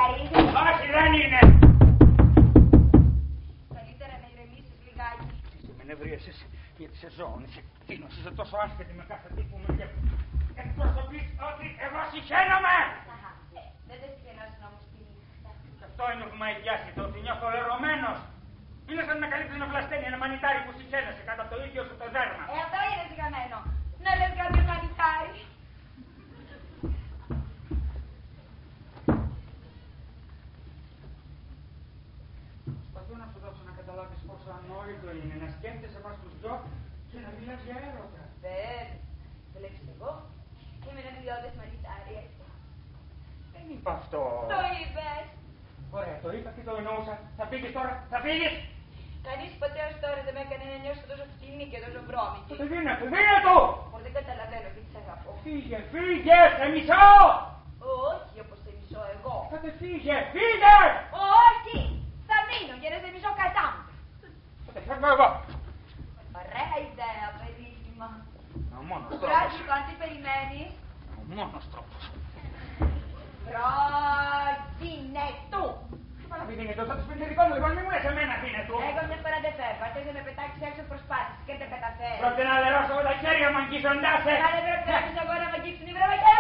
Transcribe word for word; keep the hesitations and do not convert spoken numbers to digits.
βαρύδι. Όχι, δεν είναι. Καλύτερα να ηρεμήσεις λιγάκι. Εσύ με νευρίασες γιατί σε ζώων, είσαι κτήνος, είσαι τόσο άσχετη με κάθε τι που με εκπροσωπείς ότι εγώ συχαίνομαι. Αχα, ε, δεν δεν συχαινώσουν όμως τη νύχτα. Και αυτό είναι που με αγιάσει, το ότι νιώθω ερωμένος. Είναι σαν να καλύψει ένα βλαστένι, ένα μανιτάρι που συχαίνεσαι κάτω από το ίδιο σου το δέρμα. Ε, αυτό είναι σιγαμένο. Να λες κάποιο μανιτάρι. Προσπαθώ να σου δώσω να καταλάβεις πόσο ανόητο είναι να σκέφτεσαι μας τους δυο και να μιλάς για έρωτα. Δεν, βλέπεις εγώ. Είμαι ένα ιδιώτες μανιτάρι, έτσι. Δεν είπα αυτό. Το είπες. Ωραία, το είπα και το εννοούσα. Θα φύγεις τώρα, θα φύγεις. Κανείς ποτέ ως τώρα δεν με έκανε να νιώσω τόσο φτηνή και τόσο βρώμικη. Τότε δίνε του, δίνε του! Όμως δεν καταλαβαίνω τι της αγαπώ. Φύγε, φύγε, σε μισώ! Όχι όπως σε μισώ εγώ. Τότε φύγε, φύγε! Όχι! Θα μείνω για να σε μισώ κατά μου. Τότε φεύγω εγώ. Ωραία ιδέα, περίφημα. Ο μόνος τρόπος. Μπράτζικο, αν τι περιμένεις. Ο μόνος τρόπος. Πρόγινε του. Τι πάνε να πει δίνε του, θα τους πει δικό μου, λοιπόν μη μου λες εμένα δίνε του. Εγώ μια φορά δεν φεύγω. Αν θες να με πετάξεις έξω προσπάθησες και δεν καταφέρεις. Πρόκειται να λερώσω με τα χέρια μου αγγίζοντάς σε. Αλλά πρέπει να αφήσω εγώ να με αγγίξουν οι βραβακές.